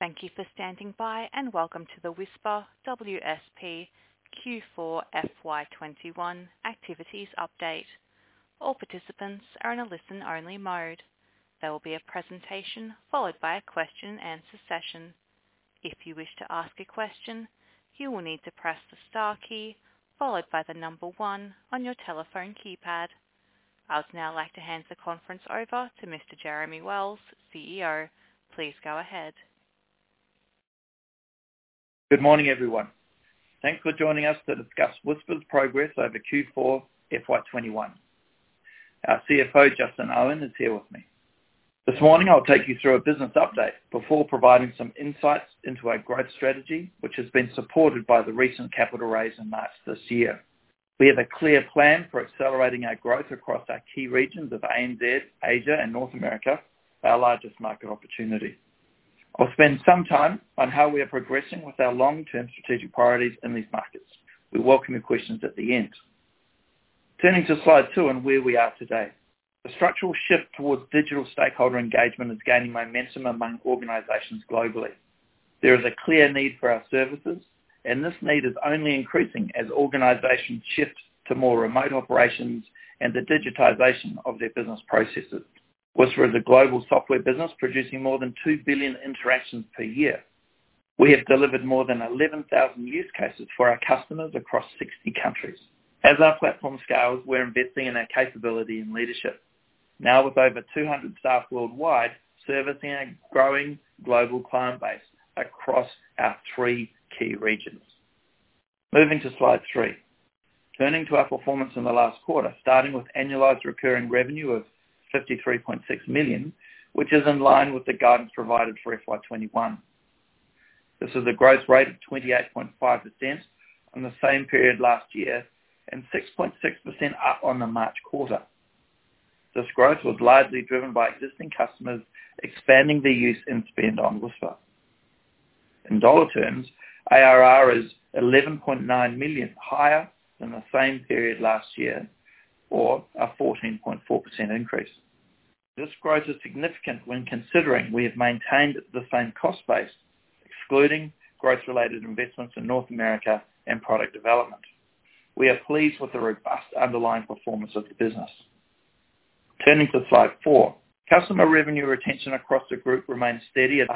Thank you for standing by, and welcome to the Whisper WSP Q4 FY21 activities update. All participants are in a listen-only mode. There will be a presentation followed by a question and answer session. If you wish to ask a question, you will need to press the star key followed by the number 1 on your telephone keypad. I would now like to hand the conference over to Mr. Jeremy Wells, CEO. Please go ahead. Good morning, everyone. Thanks for joining us to discuss Whisper's progress over Q4 FY21. Our CFO, Justin Owen, is here with me. This morning, I'll take you through a business update before providing some insights into our growth strategy, which has been supported by the recent capital raise in March this year. We have a clear plan for accelerating our growth across our key regions of ANZ, Asia, and North America, our largest market opportunity. I'll spend some time on how we are progressing with our long-term strategic priorities in these markets. We welcome your questions at the end. Turning to slide 2 and where we are today. The structural shift towards digital stakeholder engagement is gaining momentum among organisations globally. There is a clear need for our services, and this need is only increasing as organisations shift to more remote operations and the digitisation of their business processes. Whisper is a global software business producing more than 2 billion interactions per year. We have delivered more than 11,000 use cases for our customers across 60 countries. As our platform scales, we're investing in our capability and leadership. Now with over 200 staff worldwide, servicing a growing global client base across our 3 key regions. Moving to slide 3. Turning to our performance in the last quarter, starting with annualised recurring revenue of 53.6 million, which is in line with the guidance provided for FY21. This is a growth rate of 28.5% on the same period last year and 6.6% up on the March quarter. This growth was largely driven by existing customers expanding their use and spend on Whisper. In dollar terms, ARR is 11.9 million, higher than the same period last year, or a 14.4% increase. This growth is significant when considering we have maintained the same cost base, excluding growth-related investments in North America and product development. We are pleased with the robust underlying performance of the business. Turning to slide 4, customer revenue retention across the group remains steady at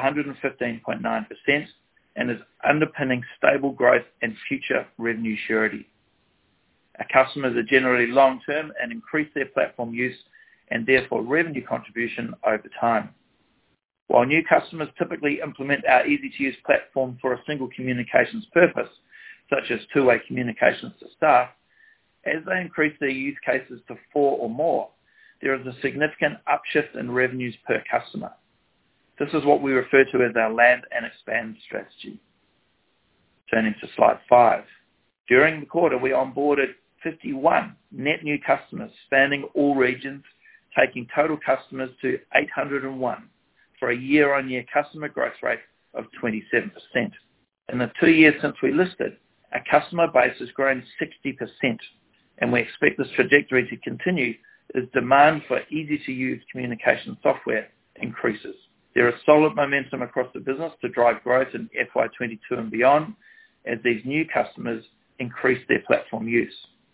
115.9% and is underpinning stable growth and future revenue surety. Our customers are generally long-term and increase their platform use and therefore revenue contribution over time. While new customers typically implement our easy-to-use platform for a single communications purpose, such as two-way communications to staff, as they increase their use cases to 4 or more, there is a significant upshift in revenues per customer. This is what we refer to as our land and expand strategy. Turning to slide 5. During the quarter, we onboarded 51 net new customers spanning all regions, taking total customers to 801 for a year-on-year customer growth rate of 27%. In the 2 years since we listed, our customer base has grown 60%, and we expect this trajectory to continue as demand for easy-to-use communication software increases. There is solid momentum across the business to drive growth in FY22 and beyond as these new customers increase their platform use.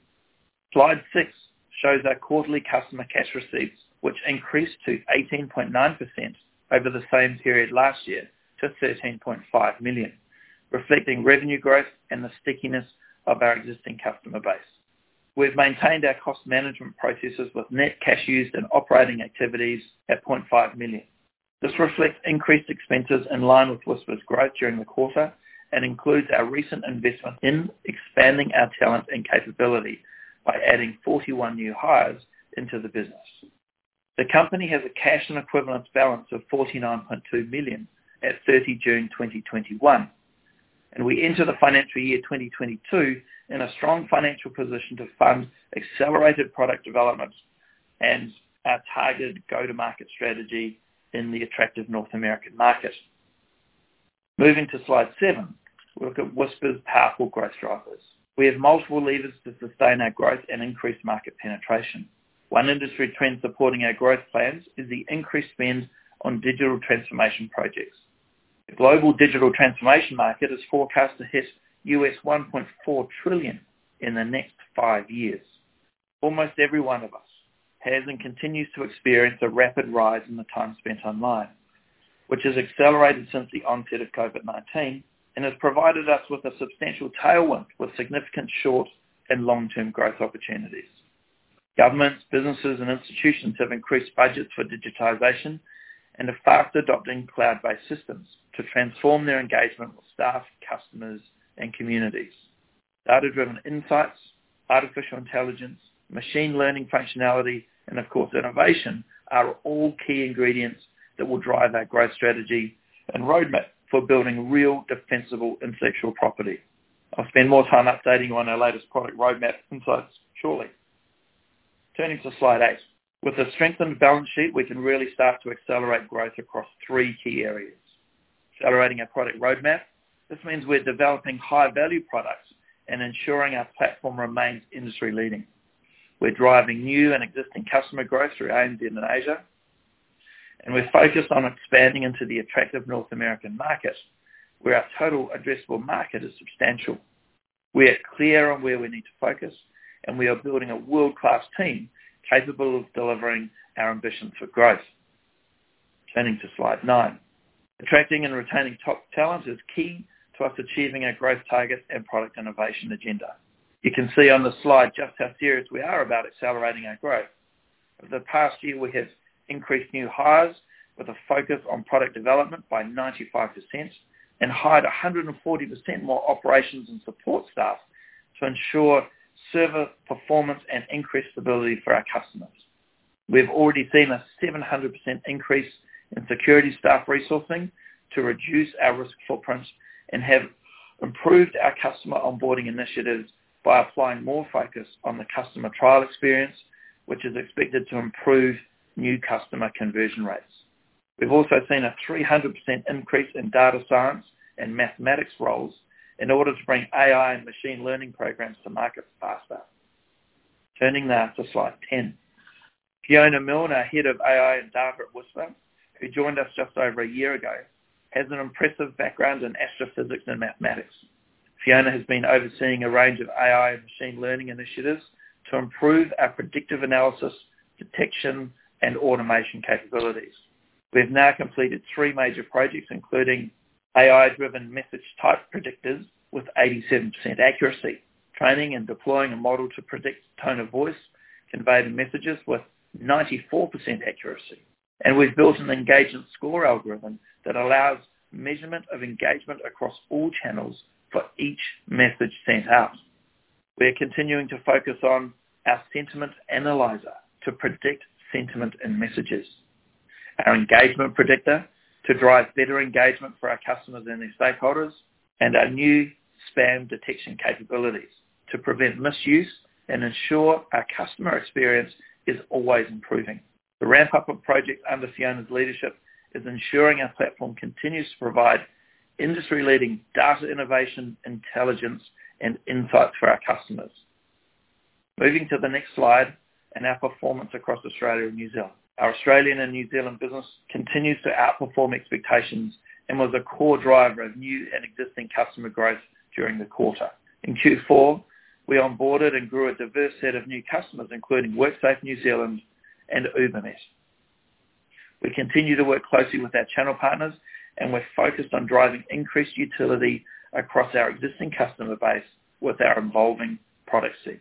Slide 6 shows our quarterly customer cash receipts, which increased to 18.9% over the same period last year to 13.5 million, reflecting revenue growth and the stickiness of our existing customer base. We've maintained our cost management processes with net cash used in operating activities at 0.5 million. This reflects increased expenses in line with Whisper's growth during the quarter and includes our recent investment in expanding our talent and capability by adding 41 new hires into the business. The company has a cash and equivalents balance of 49.2 million at 30 June 2021, and we enter the financial year 2022 in a strong financial position to fund accelerated product development and our targeted go-to-market strategy in the attractive North American market. Moving to slide 7, we look at Whisper's powerful growth drivers. We have multiple levers to sustain our growth and increase market penetration. One industry trend supporting our growth plans is the increased spend on digital transformation projects. The global digital transformation market is forecast to hit US $1.4 trillion in the next 5 years. Almost every one of us has and continues to experience a rapid rise in the time spent online, which has accelerated since the onset of COVID-19 and has provided us with a substantial tailwind with significant short and long-term growth opportunities. Governments, businesses and institutions have increased budgets for digitisation and are fast adopting cloud-based systems to transform their engagement with staff, customers and communities. Data-driven insights, artificial intelligence, machine learning functionality and of course innovation are all key ingredients that will drive our growth strategy and roadmap for building real defensible intellectual property. I'll spend more time updating you on our latest product roadmap insights shortly. Turning to slide 8. With a strengthened balance sheet, we can really start to accelerate growth across 3 key areas. Accelerating our product roadmap. This means we're developing high-value products and ensuring our platform remains industry-leading. We're driving new and existing customer growth through ANZ and Asia. And we're focused on expanding into the attractive North American market, where our total addressable market is substantial. We are clear on where we need to focus, and we are building a world-class team capable of delivering our ambitions for growth. Turning to slide 9. Attracting and retaining top talent is key to us achieving our growth targets and product innovation agenda. You can see on the slide just how serious we are about accelerating our growth. Over the past year, we have increased new hires with a focus on product development by 95% and hired 140% more operations and support staff to ensure server performance and increased stability for our customers. We've already seen a 700% increase in security staff resourcing to reduce our risk footprint and have improved our customer onboarding initiatives by applying more focus on the customer trial experience, which is expected to improve new customer conversion rates. We've also seen a 300% increase in data science and mathematics roles in order to bring AI and machine learning programs to market faster. Turning now to slide 10. Fiona Milne, our head of AI and data at Whisper, who joined us just over a year ago, has an impressive background in astrophysics and mathematics. Fiona has been overseeing a range of AI and machine learning initiatives to improve our predictive analysis, detection, and automation capabilities. We've now completed 3 major projects, including AI-driven message type predictors with 87% accuracy, training and deploying a model to predict tone of voice conveyed in messages with 94% accuracy. And we've built an engagement score algorithm that allows measurement of engagement across all channels for each message sent out. We're continuing to focus on our sentiment analyzer to predict sentiment in messages, our engagement predictor to drive better engagement for our customers and their stakeholders, and our new spam detection capabilities to prevent misuse and ensure our customer experience is always improving. The ramp-up of projects under Fiona's leadership is ensuring our platform continues to provide industry-leading data innovation, intelligence, and insights for our customers. Moving to the next slide, and our performance across Australia and New Zealand. Our Australian and New Zealand business continues to outperform expectations and was a core driver of new and existing customer growth during the quarter. In Q4, we onboarded and grew a diverse set of new customers, including WorkSafe New Zealand and UberNet. We continue to work closely with our channel partners, and we're focused on driving increased utility across our existing customer base with our evolving product suite.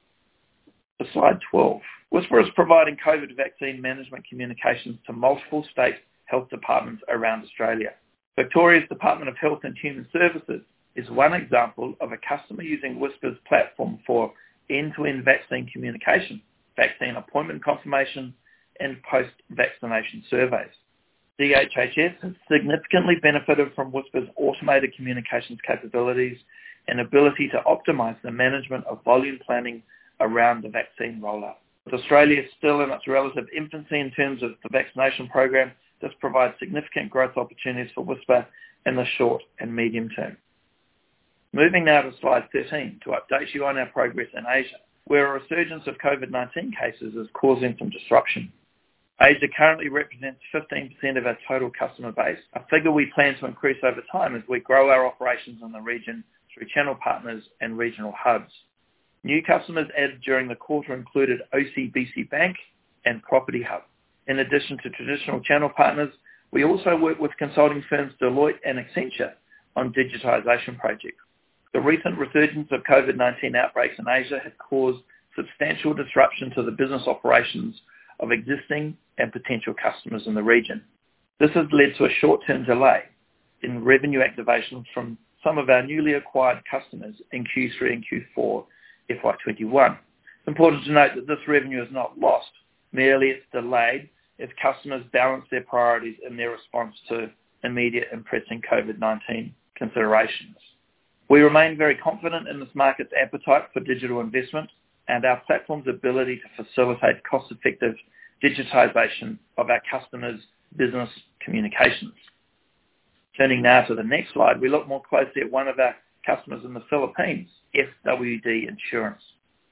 To slide 12. Whisper is providing COVID vaccine management communications to multiple state health departments around Australia. Victoria's Department of Health and Human Services is one example of a customer using Whisper's platform for end-to-end vaccine communication, vaccine appointment confirmation, and post-vaccination surveys. DHHS has significantly benefited from Whisper's automated communications capabilities and ability to optimize the management of volume planning around the vaccine rollout. With Australia still in its relative infancy in terms of the vaccination program, this provides significant growth opportunities for Whisper in the short and medium term. Moving now to slide 13 to update you on our progress in Asia, where a resurgence of COVID-19 cases is causing some disruption. Asia currently represents 15% of our total customer base, a figure we plan to increase over time as we grow our operations in the region through channel partners and regional hubs. New customers added during the quarter included OCBC Bank and Property Hub. In addition to traditional channel partners, we also work with consulting firms Deloitte and Accenture on digitisation projects. The recent resurgence of COVID-19 outbreaks in Asia have caused substantial disruption to the business operations of existing and potential customers in the region. This has led to a short-term delay in revenue activation from some of our newly acquired customers in Q3 and Q4 FY21. It's important to note that this revenue is not lost, merely it's delayed as customers balance their priorities in their response to immediate and pressing COVID-19 considerations. We remain very confident in this market's appetite for digital investment and our platform's ability to facilitate cost-effective digitisation of our customers' business communications. Turning now to the next slide, we look more closely at one of our customers in the Philippines, FWD Insurance.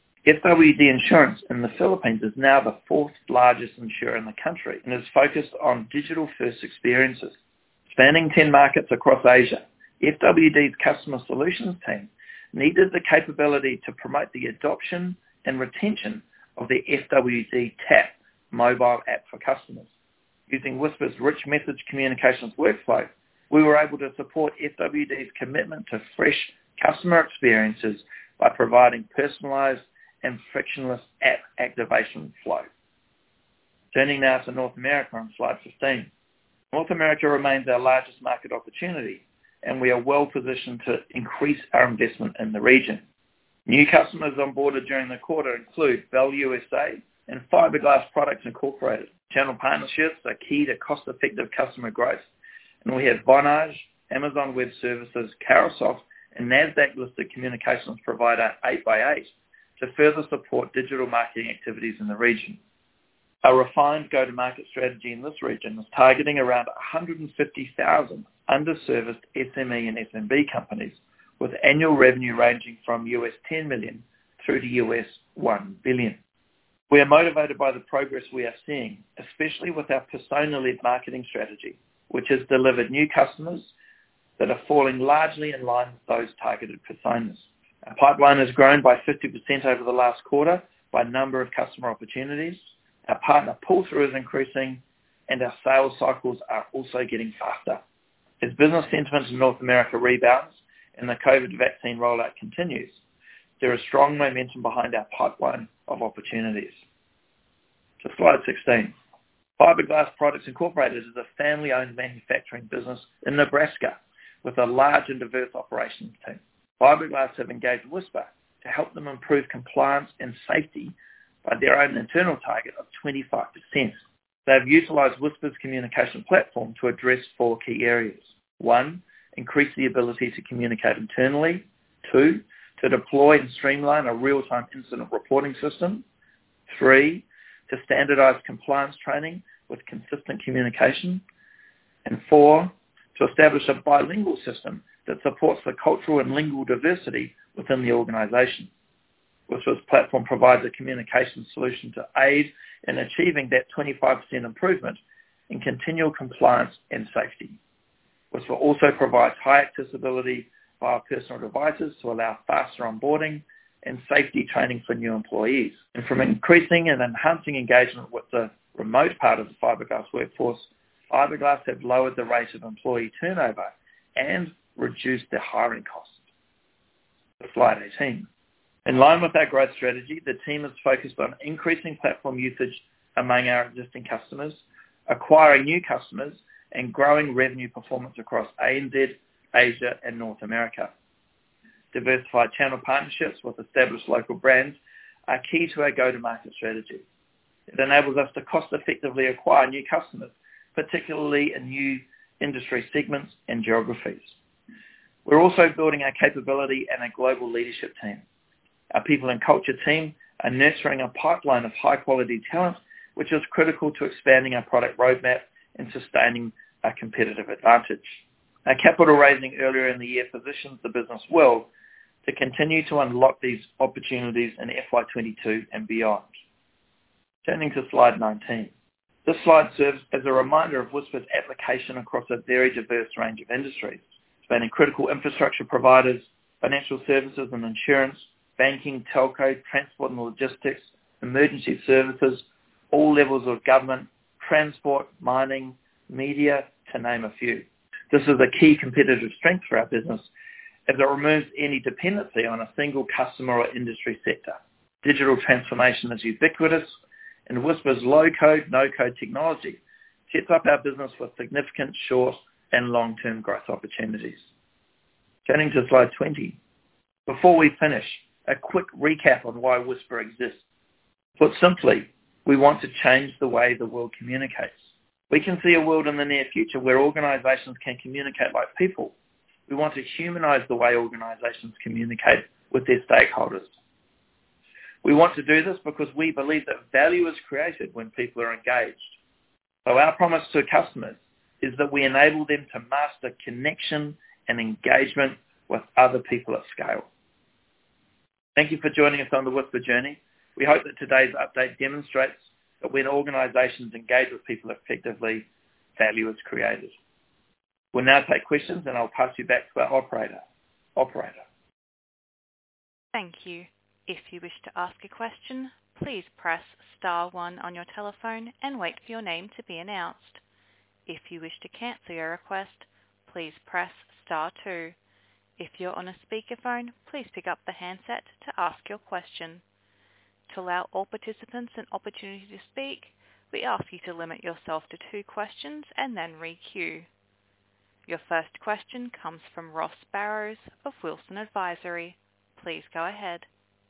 FWD Insurance in the Philippines is now the fourth largest insurer in the country and is focused on digital-first experiences. Spanning 10 markets across Asia, FWD's customer solutions team needed the capability to promote the adoption and retention of the FWD Tap mobile app for customers. Using Whisper's rich message communications workflow, we were able to support FWD's commitment to fresh customer experiences by providing personalised and frictionless app activation flow. Turning now to North America on slide 15. North America remains our largest market opportunity, and we are well positioned to increase our investment in the region. New customers onboarded during the quarter include Bell USA and Fiberglass Products Incorporated. Channel partnerships are key to cost-effective customer growth, and we have Vonage, Amazon Web Services, Carosoft, and NASDAQ-listed communications provider 8x8 to further support digital marketing activities in the region. Our refined go-to-market strategy in this region is targeting around 150,000 underserviced SME and SMB companies with annual revenue ranging from US $10 million through to US $1 billion. We are motivated by the progress we are seeing, especially with our persona-led marketing strategy, which has delivered new customers that are falling largely in line with those targeted personas. Our pipeline has grown by 50% over the last quarter by number of customer opportunities. Our partner pull-through is increasing, and our sales cycles are also getting faster. As business sentiment in North America rebounds and the COVID vaccine rollout continues, there is strong momentum behind our pipeline of opportunities. To slide 16. Fiberglass Products Incorporated is a family-owned manufacturing business in Nebraska with a large and diverse operations team. Fiberglass have engaged Whisper to help them improve compliance and safety by their own internal target of 25%. They have utilised Whisper's communication platform to address 4 key areas. 1, increase the ability to communicate internally. 2, to deploy and streamline a real-time incident reporting system. 3, to standardise compliance training with consistent communication. And 4, to establish a bilingual system that supports the cultural and lingual diversity within the organisation. Whisper's platform provides a communication solution to aid in achieving that 25% improvement in continual compliance and safety. Whisper also provides high accessibility via personal devices to allow faster onboarding and safety training for new employees. And from increasing and enhancing engagement with the remote part of the Fiberglass workforce, Fiberglass have lowered the rate of employee turnover and reduced their hiring costs. Slide 18. In line with our growth strategy, the team is focused on increasing platform usage among our existing customers, acquiring new customers, and growing revenue performance across ANZ, Asia, and North America. Diversified channel partnerships with established local brands are key to our go-to-market strategy. It enables us to cost-effectively acquire new customers, particularly in new industry segments and geographies. We're also building our capability and a global leadership team. Our people and culture team are nurturing a pipeline of high-quality talent, which is critical to expanding our product roadmap and sustaining our competitive advantage. Our capital raising earlier in the year positions the business well to continue to unlock these opportunities in FY22 and beyond. Turning to slide 19. This slide serves as a reminder of Whisper's application across a very diverse range of industries, spanning critical infrastructure providers, financial services and insurance, banking, telco, transport and logistics, emergency services, all levels of government, transport, mining, media, to name a few. This is a key competitive strength for our business as it removes any dependency on a single customer or industry sector. Digital transformation is ubiquitous, and Whisper's low-code, no-code technology sets up our business with significant short and long-term growth opportunities. Turning to slide 20. Before we finish, a quick recap on why Whisper exists. Put simply, we want to change the way the world communicates. We can see a world in the near future where organisations can communicate like people. We want to humanise the way organisations communicate with their stakeholders. We want to do this because we believe that value is created when people are engaged. So our promise to customers is that we enable them to master connection and engagement with other people at scale. Thank you for joining us on the Whisper journey. We hope that today's update demonstrates that when organisations engage with people effectively, value is created. We'll now take questions and I'll pass you back to our operator. Thank you. If you wish to ask a question, please press star 1 on your telephone and wait for your name to be announced. If you wish to cancel your request, please press star 2. If you're on a speakerphone, please pick up the handset to ask your question. To allow all participants an opportunity to speak, we ask you to limit yourself to 2 questions and then re-queue. Your first question comes from Ross Barrows of Wilson Advisory. Please go ahead.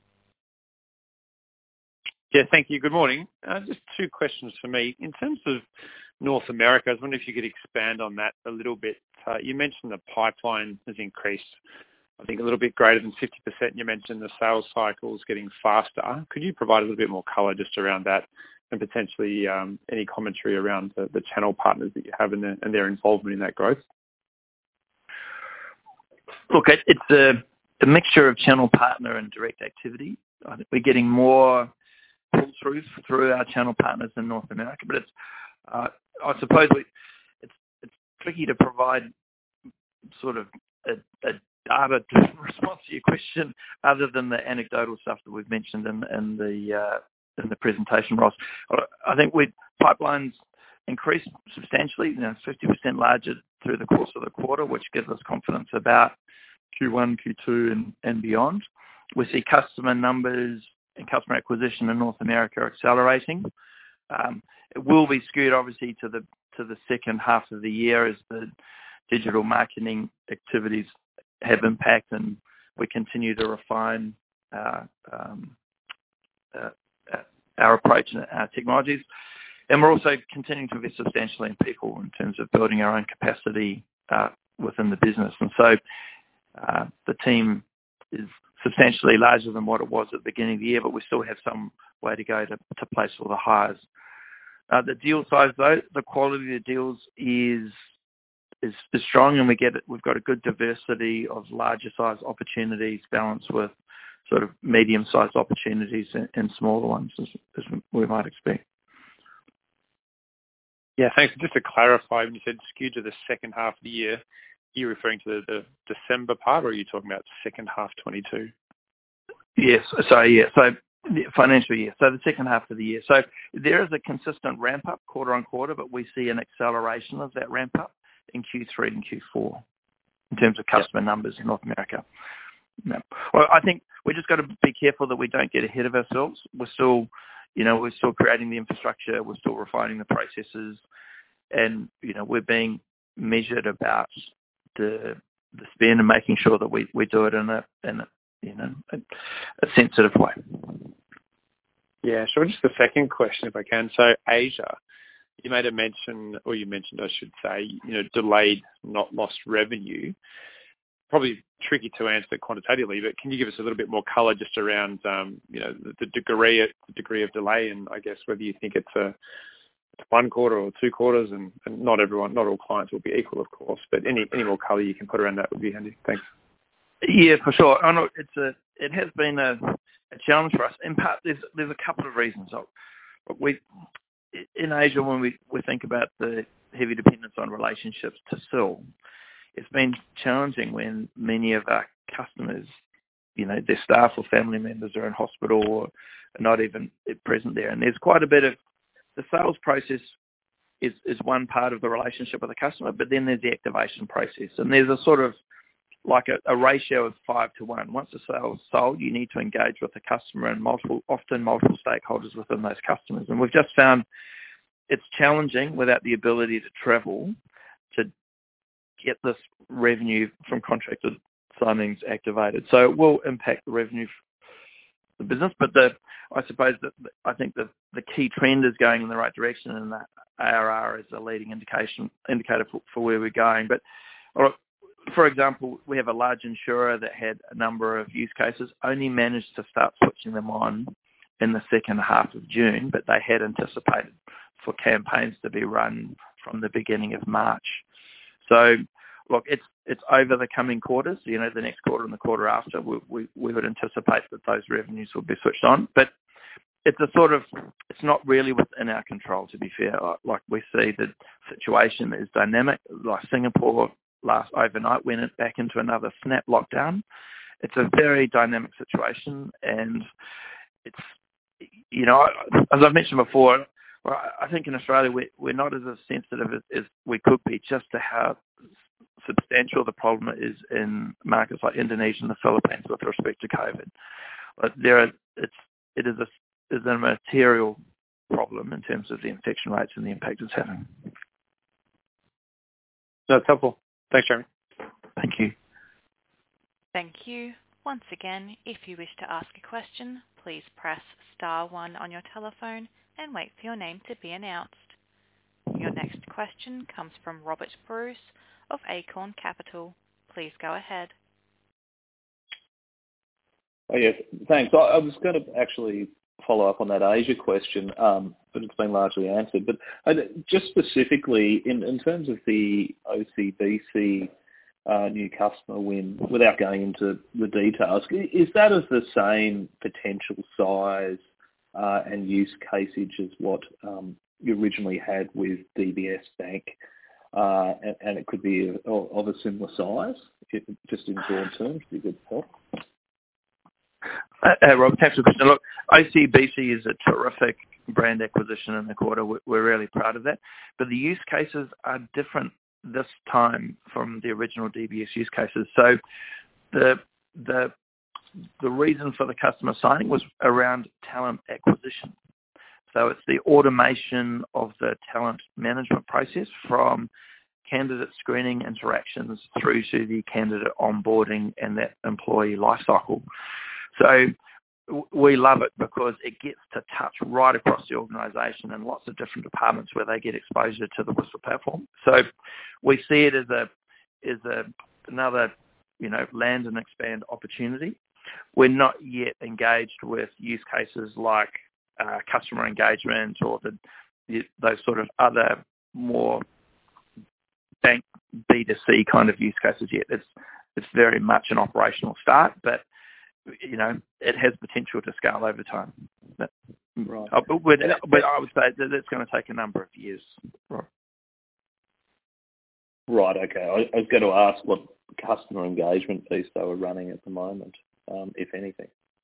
Yeah, thank you. Good morning. Just 2 questions for me. In terms of North America, I was wondering if you could expand on that a little bit. You mentioned the pipeline has increased, I think, a little bit greater than 50%. You mentioned the sales cycles getting faster. Could you provide a little bit more colour just around that and potentially any commentary around the channel partners that you have and their involvement in that growth? Look, it's a mixture of channel partner and direct activity. I think we're getting more pull through our channel partners in North America, but it's I suppose it's tricky to provide sort of a data response to your question other than the anecdotal stuff that we've mentioned in the presentation, Ross. I think pipelines increased substantially, 50% larger through the course of the quarter, which gives us confidence about Q1, Q2 and beyond. We see customer numbers and customer acquisition in North America accelerating. It will be skewed obviously to the second half of the year as the digital marketing activities have impact and we continue to refine our approach and our technologies. And we're also continuing to invest substantially in people in terms of building our own capacity within the business. And so the team is substantially larger than what it was at the beginning of the year, but we still have some way to go to place all the hires. The deal size, though, the quality of the deals is strong, and we've got a good diversity of larger size opportunities balanced with sort of medium-sized opportunities and smaller ones, as we might expect. Yeah, thanks. Just to clarify, when you said skewed to the second half of the year, are you referring to the December part, or are you talking about second half 22? Yes. So financial year. So the second half of the year. So there is a consistent ramp up quarter on quarter, but we see an acceleration of that ramp up in Q3 and Q4 in terms of customer numbers in North America. Yeah. Well, I think we just got to be careful that we don't get ahead of ourselves. We're still creating the infrastructure. We're still refining the processes, and we're being measured about the spend and making sure that we do it in a sensitive way. Yeah, sure. Just the second question, if I can. So Asia, you made a mention, or you mentioned, I should say, delayed, not lost revenue. Probably tricky to answer quantitatively, but can you give us a little bit more colour just around, the degree of delay, and I guess whether you think it's one quarter or 2 quarters, and not all clients will be equal, of course, but any more colour you can put around that would be handy. Thanks. Yeah, for sure. I know it has been a challenge for us. In part, there's a couple of reasons. in Asia, when we think about the heavy dependence on relationships to SIL, it's been challenging when many of our customers, their staff or family members are in hospital or are not even present there. And there's quite a bit of the sales process is one part of the relationship with the customer, but then there's the activation process. And there's a sort of like a ratio of 5 to 1. Once the sale is sold, you need to engage with the customer and often multiple stakeholders within those customers. And we've just found it's challenging without the ability to travel to get this revenue from contracted signings activated. So it will impact the revenue for the business, but I suppose that I think the key trend is going in the right direction, and that ARR is a leading indicator for where we're going. But for example, we have a large insurer that had a number of use cases, only managed to start switching them on in the second half of June, but they had anticipated for campaigns to be run from the beginning of March. So, look, it's over the coming quarters, the next quarter and the quarter after, we would anticipate that those revenues will be switched on. But it's not really within our control, to be fair. Like we see the situation is dynamic. Like Singapore last overnight went back into another snap lockdown. It's a very dynamic situation, and it's, as I've mentioned before, I think in Australia we're not as sensitive as we could be just to how substantial the problem is in markets like Indonesia and the Philippines with respect to COVID. But it is a material problem in terms of the infection rates and the impact it's having. That's helpful. Thanks, Jeremy. Thank you. Thank you. Once again, if you wish to ask a question, please press star 1 on your telephone and wait for your name to be announced. Your next question comes from Robert Bruce of Acorn Capital. Please go ahead. Oh, yes, thanks. I was going to actually follow up on that Asia question, but it's been largely answered. But just specifically, in terms of the OCBC new customer win, without going into the details, is that of the same potential size and use casage as what you originally had with DBS Bank, and it could be of a similar size, just in broad terms, if you could help? Rob, thanks for the question. Look, OCBC is a terrific brand acquisition in the quarter. We're really proud of that. But the use cases are different this time from the original DBS use cases. So the reason for the customer signing was around talent acquisition. So it's the automation of the talent management process from candidate screening interactions through to the candidate onboarding and that employee lifecycle. So we love it because it gets to touch right across the organisation and lots of different departments where they get exposure to the Whisper platform. So we see it as another, land and expand opportunity. We're not yet engaged with use cases like customer engagement or those sort of other more bank B2C kind of use cases yet. It's very much an operational start, but it has potential to scale over time. Right. But I would say that it's going to take a number of years. Right, okay. I was going to ask what customer engagement piece they were running at the moment, if anything.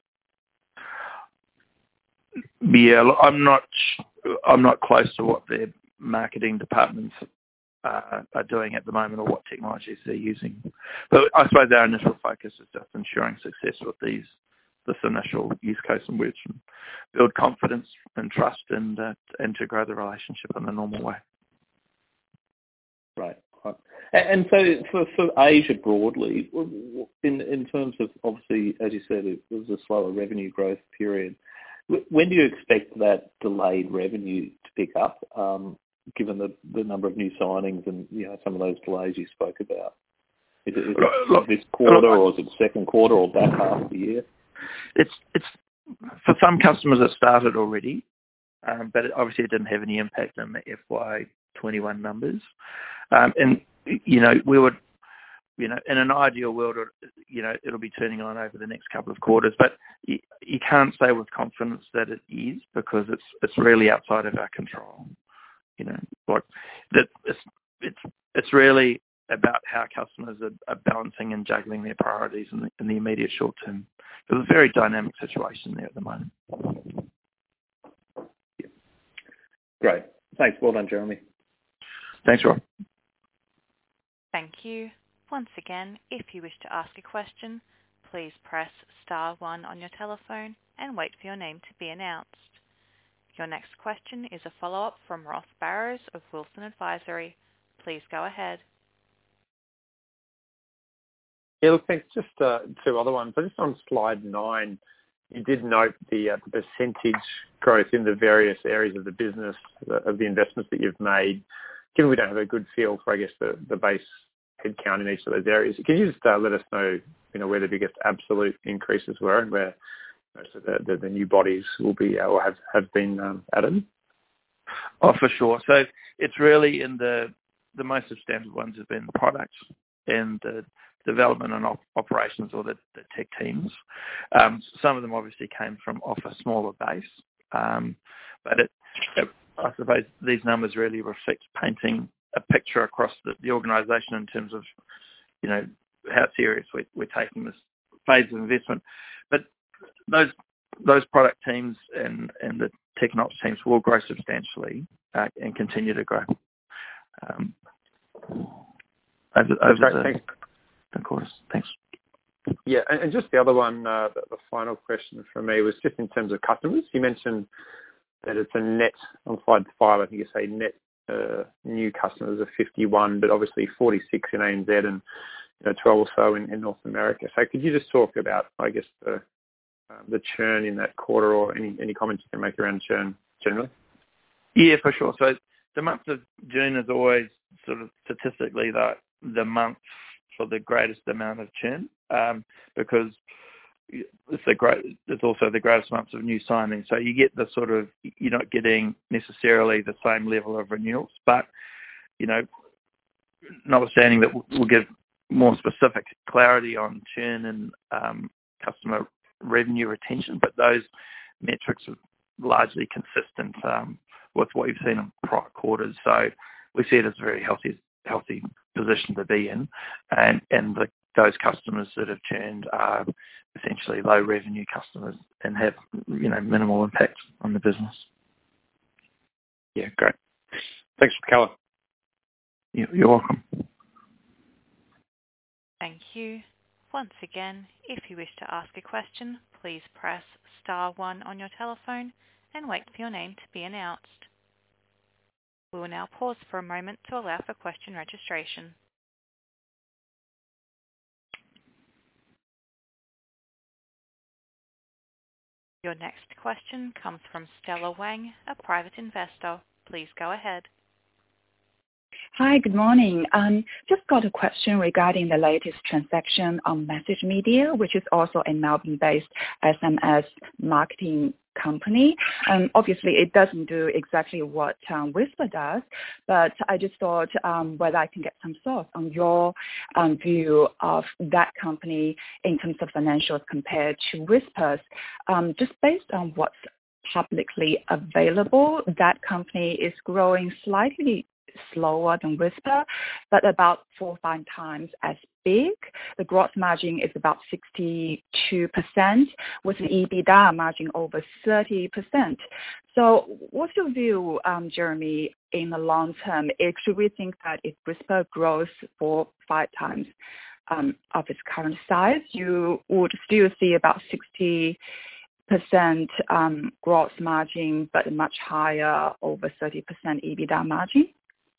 Yeah, look, I'm not close to what their marketing departments are doing at the moment or what technologies they're using. But I suppose our initial focus is just ensuring success with this initial use case and which build confidence and trust and to grow the relationship in the normal way. Right. And so for Asia broadly, in terms of, obviously, as you said, it was a slower revenue growth period. When do you expect that delayed revenue to pick up, given the number of new signings and some of those delays you spoke about? Is it this quarter, or is it second quarter, or back half of the year? It's for some customers it started already, but obviously it didn't have any impact on the FY21 numbers. And we would in an ideal world, it'll be turning on over the next couple of quarters, but you can't say with confidence that it is, because it's really outside of our control. It's really about how customers are balancing and juggling their priorities in the immediate short term. It's a very dynamic situation there at the moment. Yeah. Great. Thanks. Well done, Jeremy. Thanks, Rob. Thank you. Once again, if you wish to ask a question, please press star 1 on your telephone and wait for your name to be announced. Your next question is a follow-up from Ross Barrows of Wilson Advisory. Please go ahead. Yeah, look, thanks. Just two other ones. So just on slide 9, you did note the percentage growth in the various areas of the business, of the investments that you've made. Given we don't have a good feel for, I guess, the base headcount in each of those areas, can you just let us know, where the biggest absolute increases were and where most of the new bodies will be or have been added? Oh, for sure. So it's really in the most substantive ones have been product and the development and operations, or the tech teams. Some of them obviously came from off a smaller base, but I suppose these numbers really reflect painting a picture across the organisation in terms of, how serious we're taking this phase of investment. But those product teams and the tech and ops teams will grow substantially and continue to grow over the course. Thanks. Yeah, and just the other one, the final question from me was just in terms of customers. You mentioned that it's a net, on slide 5, I think you say net new customers of 51, but obviously 46 in ANZ and 12 or so in North America. So could you just talk about, I guess, the churn in that quarter, or any comments you can make around churn generally? Yeah, for sure. So the month of June is always sort of statistically the month for the greatest amount of churn, because it's also the greatest months of new signings. So you get the sort of, you're not getting necessarily the same level of renewals, but, notwithstanding that we'll give more specific clarity on churn and customer revenue retention, but those metrics are largely consistent with what you've seen in prior quarters. So we see it as a very healthy position to be in, and those customers that have churned are essentially low revenue customers and have minimal impact on the business. Yeah, great. Thanks for the colour. You're welcome. Thank you. Once again, if you wish to ask a question, please press star 1 on your telephone and wait for your name to be announced. We will now pause for a moment to allow for question registration. Your next question comes from Stella Wang, a private investor. Please go ahead. Hi, good morning. Just got a question regarding the latest transaction on Message Media, which is also a Melbourne-based SMS marketing company. Obviously, it doesn't do exactly what Whisper does, but I just thought whether I can get some thoughts on your view of that company in terms of financials compared to Whisper's. Just based on what's publicly available, that company is growing slightly slower than Whisper, but about 4 or 5 times as big. The gross margin is about 62%, with an EBITDA margin over 30%. So what's your view, Jeremy, in the long term? Should we think that if Whisper grows 4 or 5 times of its current size, you would still see about 60% gross margin, but a much higher, over 30% EBITDA margin?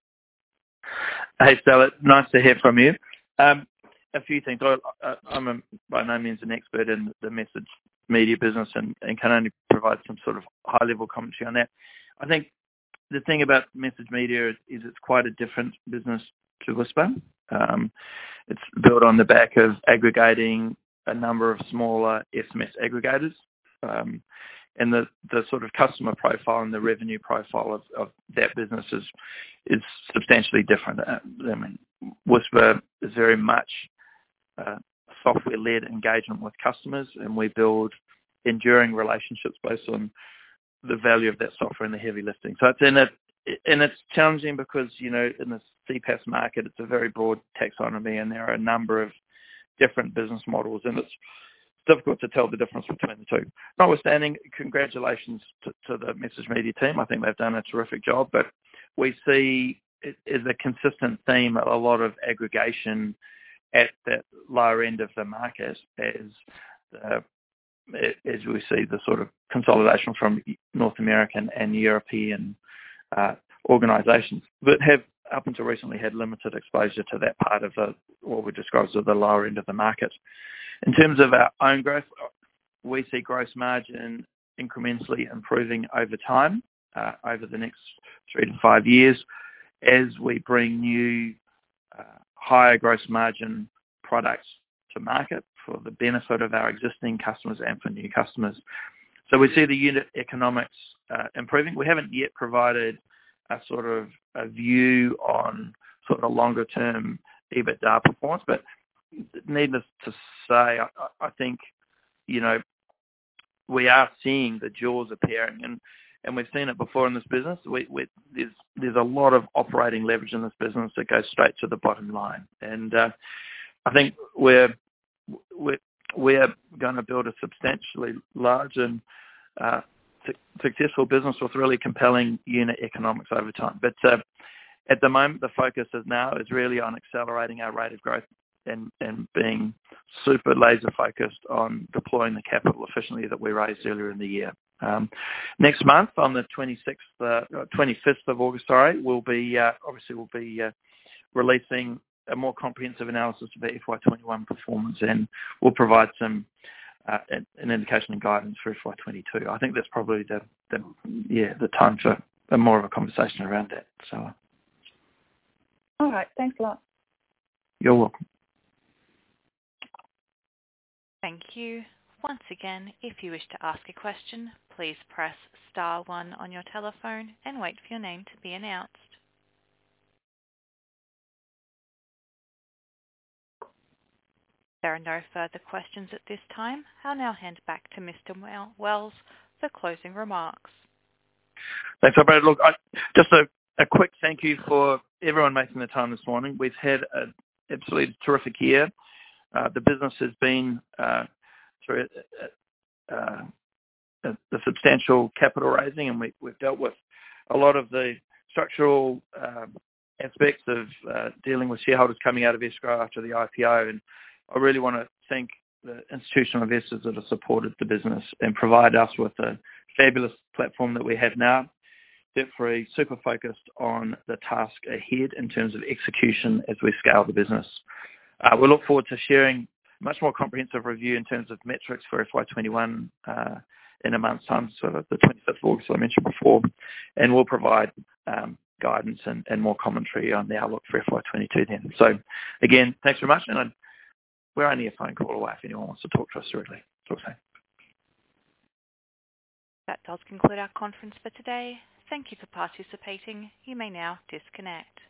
Hey, Stella, nice to hear from you. A few things. I'm by no means an expert in the Message Media business and can only provide some sort of high-level commentary on that. I think the thing about Message Media is it's quite a different business to Whisper. It's built on the back of aggregating a number of smaller SMS aggregators and the sort of customer profile and the revenue profile of that business is substantially different. I mean, Whisper is very much software-led engagement with customers, and we build enduring relationships based on the value of that software and the heavy lifting. So it's challenging because, in the CPaaS market, it's a very broad taxonomy, and there are a number of different business models, and it's difficult to tell the difference between the two. Notwithstanding, congratulations to the Message Media team. I think they've done a terrific job, but we see it as a consistent theme a lot of aggregation at that lower end of the market as we see the sort of consolidation from North American and European organisations that have up until recently had limited exposure to that part of what we describe as the lower end of the market. In terms of our own growth, we see gross margin incrementally improving over time, over the next 3 to 5 years, as we bring new higher gross margin products to market for the benefit of our existing customers and for new customers. So we see the unit economics improving. We haven't yet provided a sort of a view on sort of longer term EBITDA performance, but needless to say, I think, we are seeing the jaws appearing, and we've seen it before in this business. There's a lot of operating leverage in this business that goes straight to the bottom line, and I think we're going to build a substantially large and successful business with really compelling unit economics over time. But at the moment, the focus is really on accelerating our rate of growth and being super laser focused on deploying the capital efficiently that we raised earlier in the year. Next month, on the 25th of August, we'll be releasing a more comprehensive analysis of the FY21 performance, and we'll provide some an indication and guidance for FY22. I think that's probably the time for more of a conversation around that. So, all right, thanks a lot. You're welcome. Thank you. Once again, if you wish to ask a question, please press star 1 on your telephone and wait for your name to be announced. There are no further questions at this time. I'll now hand back to Mr. Wells for closing remarks. Thanks, operator. Look, just a quick thank you for everyone making the time this morning. We've had an absolutely terrific year. The business has been through a substantial capital raising, and we've dealt with a lot of the structural aspects of dealing with shareholders coming out of escrow after the IPO. And I really want to thank the institutional investors that have supported the business and provide us with a fabulous platform that we have now. Debt-free, super focused on the task ahead in terms of execution as we scale the business. We look forward to sharing a much more comprehensive review in terms of metrics for FY21 in a month's time, sort of the 25th of August I mentioned before, and we'll provide guidance and more commentary on the outlook for FY22 then. So again, thanks very much, and we're only a phone call away if anyone wants to talk to us directly. Talk soon. That does conclude our conference for today. Thank you for participating. You may now disconnect.